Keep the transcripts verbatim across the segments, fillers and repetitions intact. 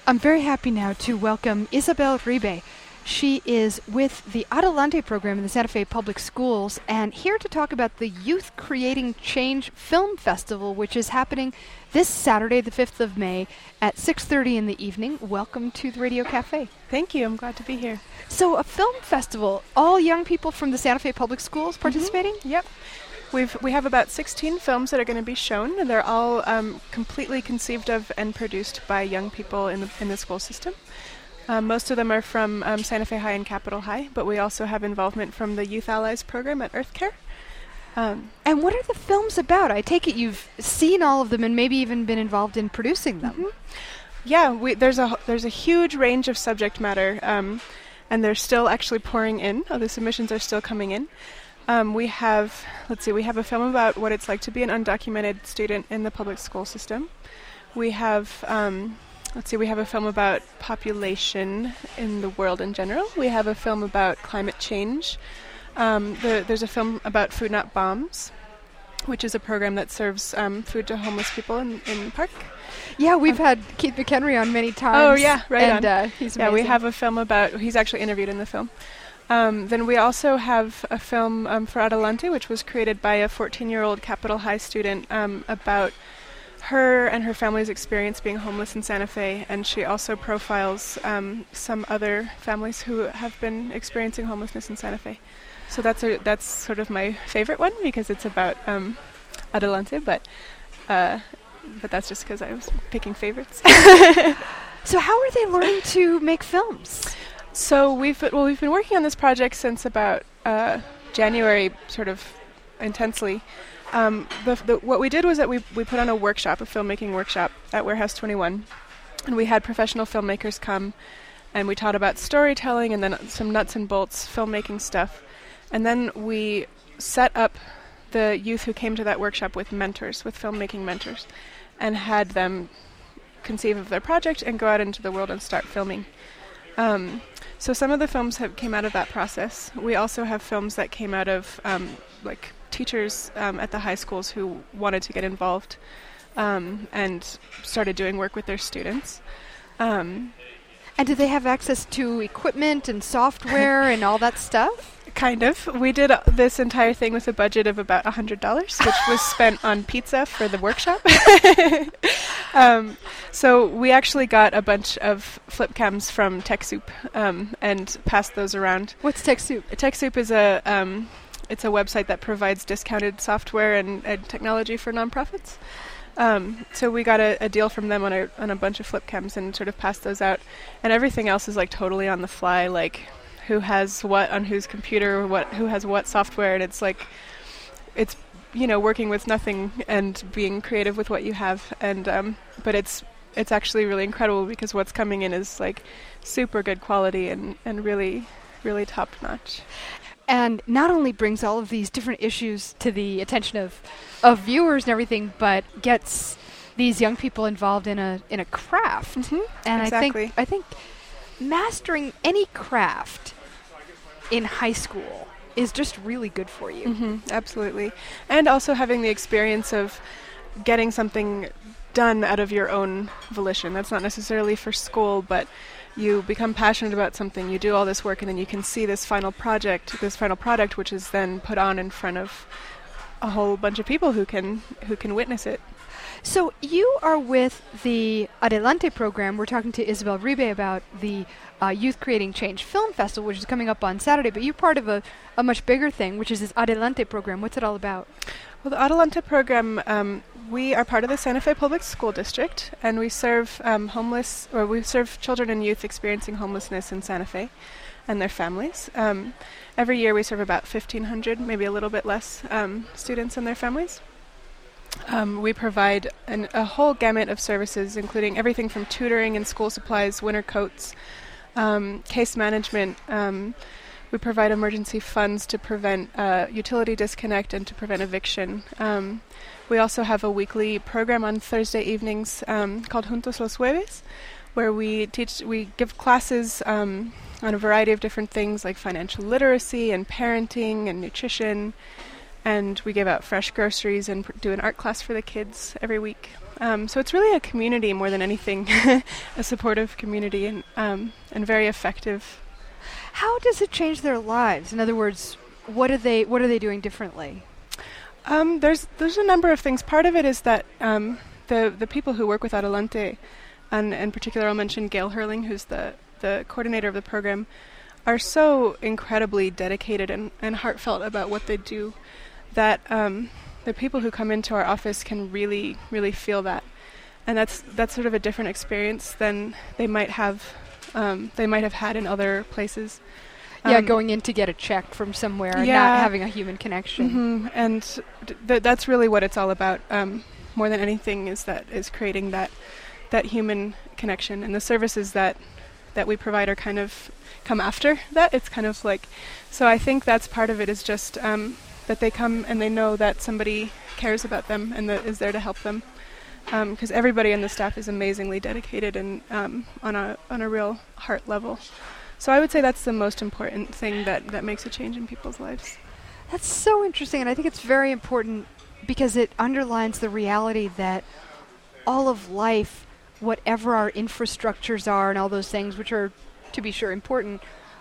I'm very happy now to welcome Isabel Ribe. She is with the Adelante program in the Santa Fe Public Schools and here to talk about the Youth Creating Change Film Festival, which is happening this Saturday, the fifth of May at six thirty in the evening. Welcome to the Radio Cafe. Thank you. I'm glad to be here. So a film festival, all young people from the Santa Fe Public Schools participating? Mm-hmm. Yep. We've, we have about sixteen films that are going to be shown, and they're all um, completely conceived of and produced by young people in the, in the school system. Um, most of them are from um, Santa Fe High and Capitol High, but we also have involvement from the Youth Allies program at EarthCare. Um, and what are the films about? I take it you've seen all of them and maybe even been involved in producing them. Mm-hmm. Yeah, we, there's a there's a huge range of subject matter, um, and they're still actually pouring in. Oh, the submissions are still coming in. Um, we have, let's see, we have a film about what it's like to be an undocumented student in the public school system. We have, um, let's see, we have a film about population in the world in general. We have a film about climate change. Um, the, there's a film about Food Not Bombs, which is a program that serves um, food to homeless people in, in the park. Yeah, we've um, had Keith McHenry on many times. Oh, yeah, right and, on. Uh, he's yeah, amazing. we have a film about, he's actually interviewed in the film. Um, then we also have a film um, for Adelante, which was created by a fourteen-year-old Capitol High student um, about her and her family's experience being homeless in Santa Fe, and she also profiles um, some other families who have been experiencing homelessness in Santa Fe. So that's a, that's sort of my favorite one because it's about um, Adelante, but uh, but that's just because I was picking favorites. So how are they learning to make films? So we've well we've been working on this project since about uh, January, sort of intensely. Um, the, the, what we did was that we we put on a workshop, a filmmaking workshop at Warehouse twenty-one, and we had professional filmmakers come, and we taught about storytelling and then some nuts and bolts filmmaking stuff, and then we set up the youth who came to that workshop with mentors, with filmmaking mentors, and had them conceive of their project and go out into the world and start filming. Um, so some of the films have came out of that process. We also have films that came out of um, like teachers um, at the high schools who wanted to get involved um, and started doing work with their students. Um, and do they have access to equipment and software and all that stuff? Kind of. We did uh, this entire thing with a budget of about one hundred dollars, which was spent on pizza for the workshop. um, so we actually got a bunch of flip cams from TechSoup um, and passed those around. What's TechSoup? TechSoup is a um, it's a website that provides discounted software and, and technology for nonprofits. Um, so we got a, a deal from them on a on a bunch of flip cams and sort of passed those out. And everything else is like totally on the fly, like who has what on whose computer, what who has what software, and it's like it's you know working with nothing and being creative with what you have, and um, but it's it's actually really incredible because what's coming in is like super good quality and, and really really top notch. And not only brings all of these different issues to the attention of of viewers and everything, but gets these young people involved in a in a craft. Mm-hmm. And exactly. I think I think mastering any craft in high school is just really good for you. Mm-hmm, absolutely. And also having the experience of getting something done out of your own volition. That's not necessarily for school, but you become passionate about something, you do all this work, and then you can see this final project, this final product, which is then put on in front of a whole bunch of people who can who can witness it. So you are with the Adelante program. We're talking to Isabel Ribe about the uh, Youth Creating Change Film Festival, which is coming up on Saturday, but you're part of a, a much bigger thing, which is this Adelante program. What's it all about? Well, the Adelante program, um, we are part of the Santa Fe Public School District, and we serve um, homeless, or we serve children and youth experiencing homelessness in Santa Fe and their families. Um, every year we serve about fifteen hundred, maybe a little bit less, um, students and their families. Um, we provide an, a whole gamut of services, including everything from tutoring and school supplies, winter coats, um, case management. Um, we provide emergency funds to prevent uh, utility disconnect and to prevent eviction. Um, we also have a weekly program on Thursday evenings um, called Juntos los Jueves, where we teach, we give classes um, on a variety of different things like financial literacy and parenting and nutrition. And we give out fresh groceries and pr- do an art class for the kids every week. Um, so it's really a community more than anything, a supportive community, and um, and very effective. How does it change their lives? In other words, what are they what are they doing differently? Um, there's there's a number of things. Part of it is that um, the the people who work with Adelante, and in particular I'll mention Gail Hurling, who's the, the coordinator of the program, are so incredibly dedicated and, and heartfelt about what they do that um, the people who come into our office can really, really feel that. And that's that's sort of a different experience than they might have um, they might have had in other places. Yeah, Um, going in to get a check from somewhere and yeah. not having a human connection. hmm And d- th- that's really what it's all about. Um, more than anything, is that is creating that that human connection, and the services that that we provide are kind of come after that. It's kind of like, so I think that's part of it, is just um, that they come and they know that somebody cares about them and that is there to help them. Because um, everybody on the staff is amazingly dedicated and um, on a on a real heart level. So I would say that's the most important thing that, that makes a change in people's lives. That's so interesting, and I think it's very important because it underlines the reality that all of life, whatever our infrastructures are and all those things, which are, to be sure, important,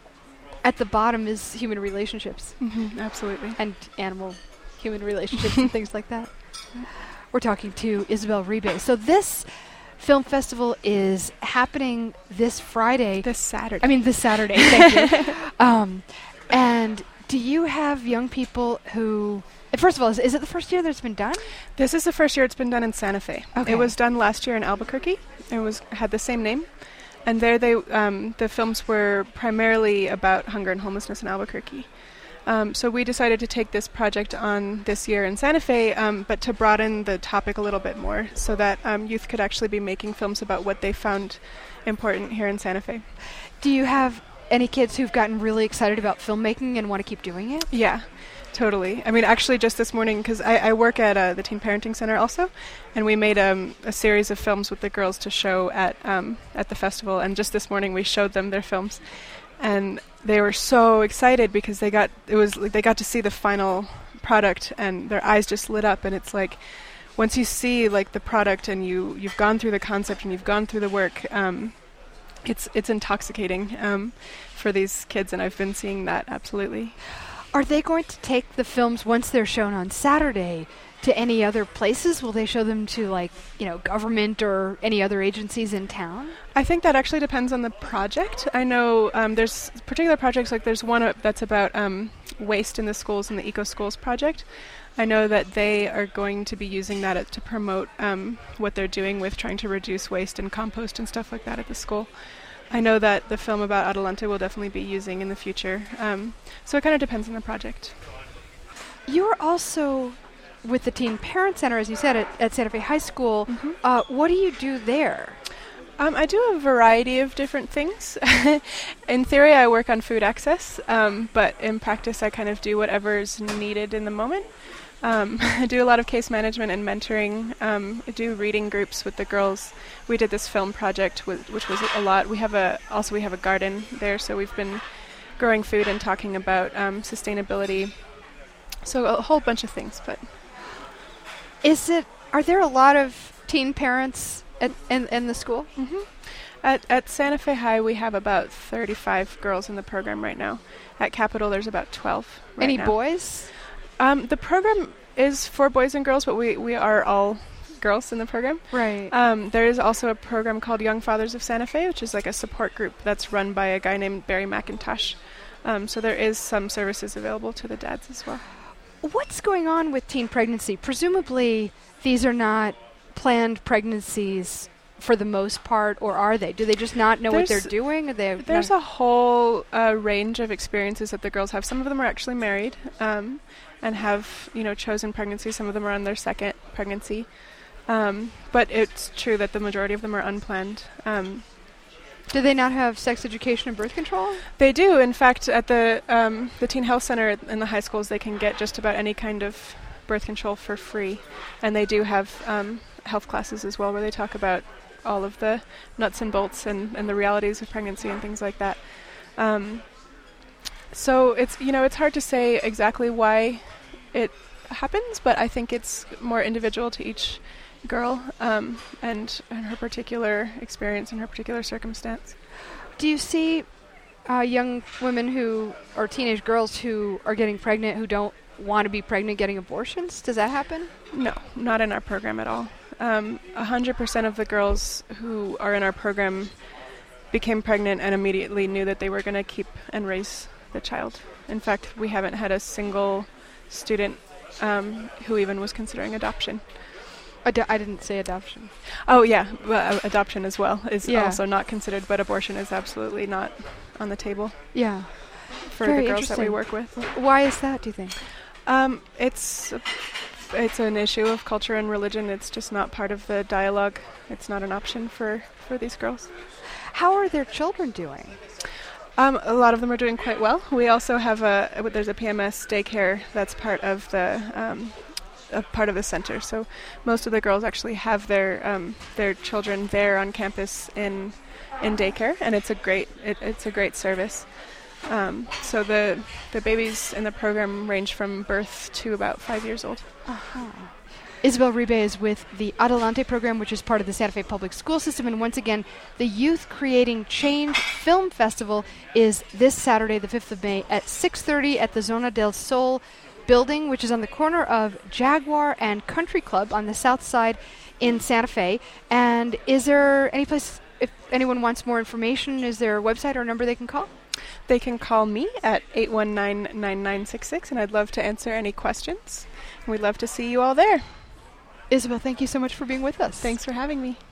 at the bottom is human relationships. Mm-hmm, absolutely. And animal-human relationships and things like that. We're talking to Isabelle Ribe. So this film festival is happening this Friday. This Saturday. I mean, this Saturday. Thank you. Um, and do you have young people who... uh, First of all, is, is it the first year that it's been done? This is the first year it's been done in Santa Fe. Okay. It was done last year in Albuquerque. It was had the same name. And there they um, the films were primarily about hunger and homelessness in Albuquerque. Um, so we decided to take this project on this year in Santa Fe, um, but to broaden the topic a little bit more so that um, youth could actually be making films about what they found important here in Santa Fe. Do you have any kids who've gotten really excited about filmmaking and want to keep doing it? Yeah, totally. I mean, actually just this morning, because I, I work at uh, the Teen Parenting Center also, and we made um, a series of films with the girls to show at um, at the festival, and just this morning we showed them their films. And they were so excited because they got it was like they got to see the final product, and their eyes just lit up. And it's like, once you see like the product and you you've gone through the concept and you've gone through the work, um, it's it's intoxicating um, for these kids. And I've been seeing that absolutely. Are they going to take the films once they're shown on Saturday to any other places? Will they show them to, like, you know, government or any other agencies in town? I think that actually depends on the project. I know um, there's particular projects, like there's one uh, that's about um, waste in the schools and the Eco Schools project. I know that they are going to be using that at, to promote um, what they're doing with trying to reduce waste and compost and stuff like that at the school. I know that the film about Adelante will definitely be using in the future. Um, so it kind of depends on the project. You're also with the Teen Parent Center, as you said, at, at Santa Fe High School. Mm-hmm. Uh, what do you do there? Um, I do a variety of different things. In theory, I work on food access, um, but in practice, I kind of do whatever's needed in the moment. Um, I do a lot of case management and mentoring. Um, I do reading groups with the girls. We did this film project, with, which was a lot. We have a also we have a garden there, so we've been growing food and talking about um, sustainability. So a whole bunch of things. But is it? Are there a lot of teen parents at in, in the school? Mm-hmm. At at Santa Fe High, we have about thirty-five girls in the program right now. At Capitol, there's about twelve right Any now. boys? Um, the program is for boys and girls, but we, we are all girls in the program. Right. Um, there is also a program called Young Fathers of Santa Fe, which is like a support group that's run by a guy named Barry McIntosh. Um, so there is some services available to the dads as well. What's going on with teen pregnancy? Presumably, these are not planned pregnancies for the most part, or are they? Do they just not know There's what they're doing? Are they There's a whole uh, range of experiences that the girls have. Some of them are actually married um, and have, you know, chosen pregnancy. Some of them are on their second pregnancy. Um, but it's true that the majority of them are unplanned. Um, Do they not have sex education and birth control? They do. In fact, at the um, the Teen Health Center in the high schools, they can get just about any kind of birth control for free. And they do have um, health classes as well where they talk about all of the nuts and bolts and, and the realities of pregnancy and things like that. Um, so it's, you know, it's hard to say exactly why it happens, but I think it's more individual to each girl um, and, and her particular experience and her particular circumstance. Do you see uh, young women who, or teenage girls who are getting pregnant who don't want to be pregnant getting abortions? Does that happen? No, not in our program at all. Um, one hundred percent of the girls who are in our program became pregnant and immediately knew that they were going to keep and raise the child. In fact, we haven't had a single student um, who even was considering adoption. Ad- I didn't say adoption. Oh, yeah, well, uh, adoption as well is Yeah. also not considered, but abortion is absolutely not on the table Yeah. for Very the girls that we interesting. work with. Why is that, do you think? Um, it's it's an issue of culture and religion. It's just not part of the dialogue. It's not an option for, for these girls. How are their children doing? Um, a lot of them are doing quite well. We also have a there's a P M S daycare that's part of the um, a part of the center. So most of the girls actually have their um, their children there on campus in in daycare, and it's a great it, it's a great service. Um, so the the babies in the program range from birth to about five years old. Uh-huh. Isabel Ribe is with the Adelante program, which is part of the Santa Fe Public School System. And once again, the Youth Creating Change Film Festival is this Saturday, the fifth of May, at six thirty at the Zona del Sol building, which is on the corner of Jaguar and Country Club on the south side in Santa Fe. And is there any place, if anyone wants more information, is there a website or a number they can call? They can call me at eight one nine, nine nine six six, and I'd love to answer any questions. We'd love to see you all there. Isabel, thank you so much for being with us. Thanks for having me.